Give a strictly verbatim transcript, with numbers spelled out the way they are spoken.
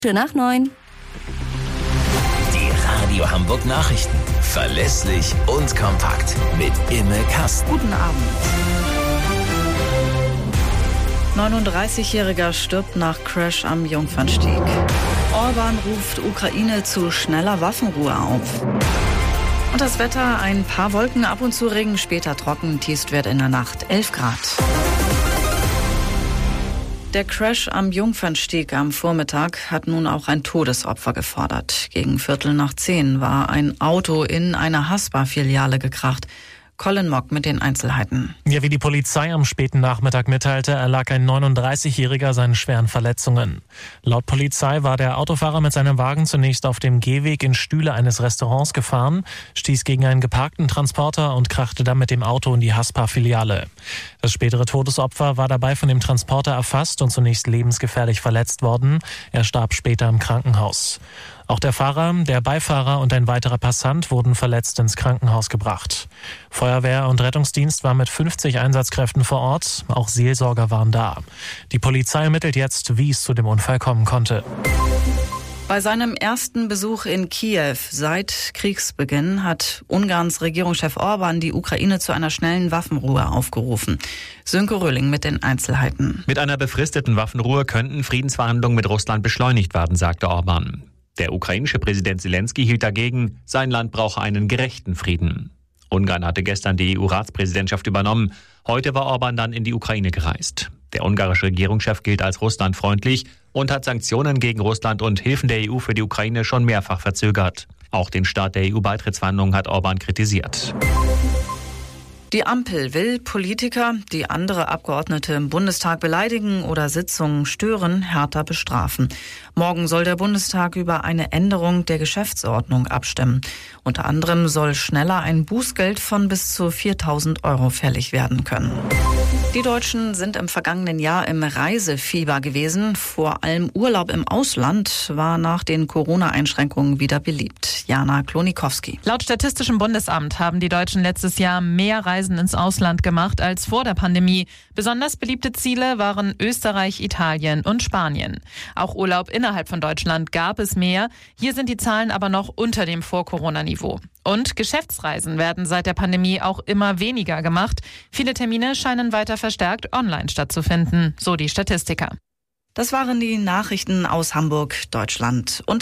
Für nach neun. Die Radio Hamburg Nachrichten. Verlässlich und kompakt. Mit Imme Kasten. Guten Abend. neununddreißigjähriger stirbt nach Crash am Jungfernstieg. Orban ruft Ukraine zu schneller Waffenruhe auf. Und das Wetter, ein paar Wolken, ab und zu Regen, später trocken, Tiefstwert in der Nacht elf Grad. Der Crash am Jungfernstieg am Vormittag hat nun auch ein Todesopfer gefordert. Gegen Viertel nach zehn war ein Auto in einer Haspa-Filiale gekracht. Colin Mock mit den Einzelheiten. Ja, wie die Polizei am späten Nachmittag mitteilte, erlag ein neununddreißigjähriger seinen schweren Verletzungen. Laut Polizei war der Autofahrer mit seinem Wagen zunächst auf dem Gehweg in Stühle eines Restaurants gefahren, stieß gegen einen geparkten Transporter und krachte dann mit dem Auto in die Haspa-Filiale. Das spätere Todesopfer war dabei von dem Transporter erfasst und zunächst lebensgefährlich verletzt worden. Er starb später im Krankenhaus. Auch der Fahrer, der Beifahrer und ein weiterer Passant wurden verletzt ins Krankenhaus gebracht. Feuerwehr und Rettungsdienst war mit fünfzig Einsatzkräften vor Ort. Auch Seelsorger waren da. Die Polizei ermittelt jetzt, wie es zu dem Unfall kommen konnte. Bei seinem ersten Besuch in Kiew seit Kriegsbeginn hat Ungarns Regierungschef Orban die Ukraine zu einer schnellen Waffenruhe aufgerufen. Sönke Röhling mit den Einzelheiten. Mit einer befristeten Waffenruhe könnten Friedensverhandlungen mit Russland beschleunigt werden, sagte Orban. Der ukrainische Präsident Zelensky hielt dagegen, sein Land brauche einen gerechten Frieden. Ungarn hatte gestern die E U-Ratspräsidentschaft übernommen. Heute war Orban dann in die Ukraine gereist. Der ungarische Regierungschef gilt als russlandfreundlich und hat Sanktionen gegen Russland und Hilfen der E U für die Ukraine schon mehrfach verzögert. Auch den Start der E U-Beitrittsverhandlungen hat Orban kritisiert. Die Ampel will Politiker, die andere Abgeordnete im Bundestag beleidigen oder Sitzungen stören, härter bestrafen. Morgen soll der Bundestag über eine Änderung der Geschäftsordnung abstimmen. Unter anderem soll schneller ein Bußgeld von bis zu viertausend Euro fällig werden können. Die Deutschen sind im vergangenen Jahr im Reisefieber gewesen. Vor allem Urlaub im Ausland war nach den Corona-Einschränkungen wieder beliebt. Jana Klonikowski. Laut Statistischem Bundesamt haben die Deutschen letztes Jahr mehr Reisen ins Ausland gemacht als vor der Pandemie. Besonders beliebte Ziele waren Österreich, Italien und Spanien. Auch Urlaub innerhalb von Deutschland gab es mehr. Hier sind die Zahlen aber noch unter dem Vor-Corona-Niveau. Und Geschäftsreisen werden seit der Pandemie auch immer weniger gemacht. Viele Termine scheinen weiter verstärkt online stattzufinden, so die Statistiker. Das waren die Nachrichten aus Hamburg, Deutschland. Und